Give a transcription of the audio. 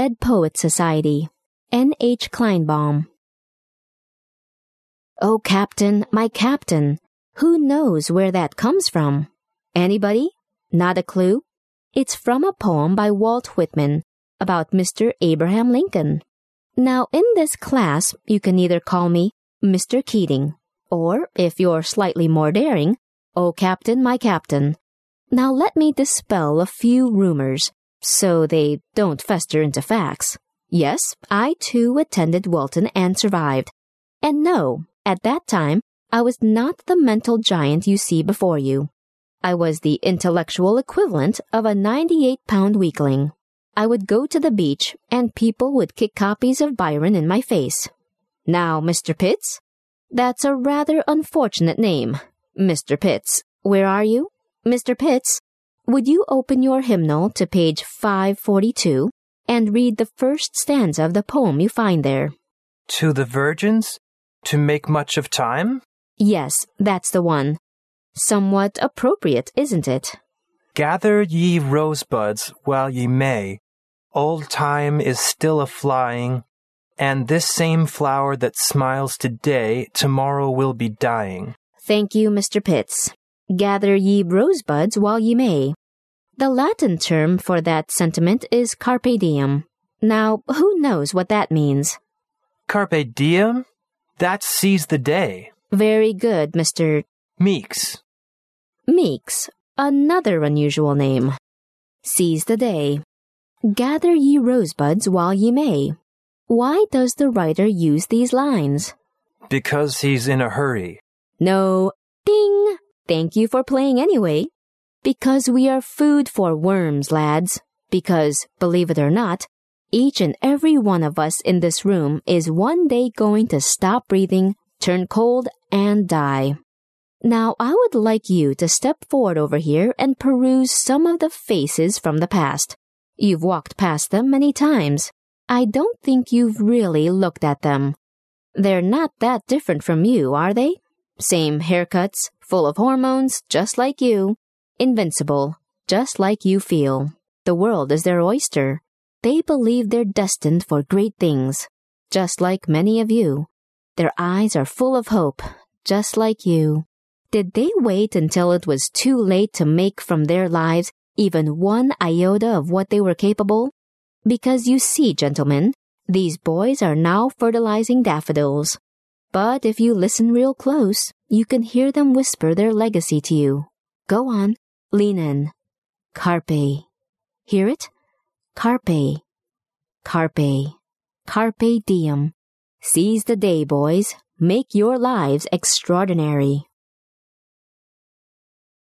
Dead Poets Society. N. H. Kleinbaum. Oh, Captain, my Captain, who knows where that comes from? Anybody? Not a clue? It's from a poem by Walt Whitman about Mr. Abraham Lincoln. Now, in this class, you can either call me Mr. Keating, or, if you're slightly more daring, Oh, Captain, my Captain. Now let me dispel a few rumors, so they don't fester into facts. Yes, I too attended Walton and survived. And no, at that time, I was not the mental giant you see before you. I was the intellectual equivalent of a 98-pound weakling. I would go to the beach, and people would kick copies of Byron in my face. Now, Mr. Pitts? That's a rather unfortunate name. Mr. Pitts, where are you? Mr. Pitts, would you open your hymnal to page 542 and read the first stanza of the poem you find there? To the virgins, to make much of time? Yes, that's the one. Somewhat appropriate, isn't it? Gather ye rosebuds while ye may. Old time is still a-flying, and this same flower that smiles today, tomorrow will be dying. Thank you, Mr. Pitts. Gather ye rosebuds while ye may. The Latin term for that sentiment is carpe diem. Now, who knows what that means? Carpe diem? That's seize the day. Very good, Mr. Meeks. Meeks, another unusual name. Seize the day. Gather ye rosebuds while ye may. Why does the writer use these lines? Because he's in a hurry. No. Ding! Thank you for playing anyway. Because we are food for worms, lads. Because, believe it or not, each and every one of us in this room is one day going to stop breathing, turn cold, and die. Now, I would like you to step forward over here and peruse some of the faces from the past. You've walked past them many times. I don't think you've really looked at them. They're not that different from you, are they? Same haircuts, full of hormones, just like you. Invincible, just like you feel. The world is their oyster. They believe they're destined for great things, just like many of you. Their eyes are full of hope, just like you. Did they wait until it was too late to make from their lives even one iota of what they were capable? Because you see, gentlemen, these boys are now fertilizing daffodils. But if you listen real close, you can hear them whisper their legacy to you. Go on, lean in. Carpe. Hear it? Carpe. Carpe. Carpe diem. Seize the day, boys. Make your lives extraordinary.